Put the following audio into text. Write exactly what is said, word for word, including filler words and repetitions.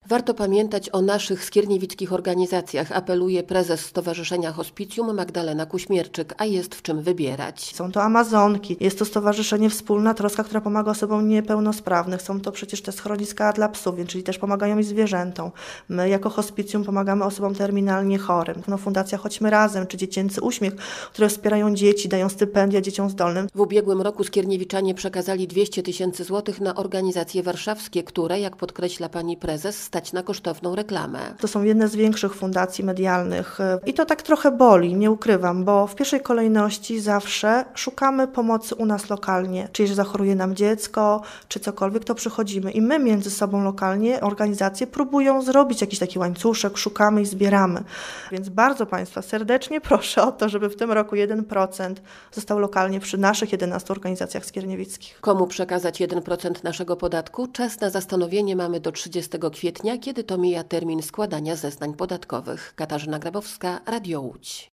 Warto pamiętać o naszych skierniewickich organizacjach, apeluje prezes Stowarzyszenia Hospicjum Magdalena Kuśmierczyk, a jest w czym wybierać. Są to Amazonki, jest to Stowarzyszenie Wspólna Troska, która pomaga osobom niepełnosprawnych. Są to przecież te schroniska dla psów, czyli też pomagają i zwierzętom. My jako hospicjum pomagamy osobom terminalnie chorym. No, Fundacja Chodźmy Razem czy Dziecięcy Uśmiech, które wspierają dzieci, dają stypendia dzieciom zdolnym. W ubiegłym roku skierniewiczanie przekazali dwieście tysięcy złotych na organizacje warszawskie, które, jak podkreśla pani prezes, stać na kosztowną reklamę. To są jedne z większych fundacji medialnych i to tak trochę boli, nie ukrywam, bo w pierwszej kolejności zawsze szukamy pomocy u nas lokalnie. Czyli, że zachoruje nam dziecko, czy cokolwiek, to przychodzimy i my między sobą lokalnie, organizacje próbują zrobić jakiś taki łańcuszek, szukamy i zbieramy. Więc bardzo Państwa serdecznie proszę o to, żeby w tym roku jeden procent został lokalnie przy naszych jedenastu organizacjach skierniewickich. Komu przekazać jeden procent naszego podatku? Czas na zastanowienie mamy do trzydziestego kwietnia, kiedy to mija termin składania zeznań podatkowych. Katarzyna Grabowska, Radio Łódź.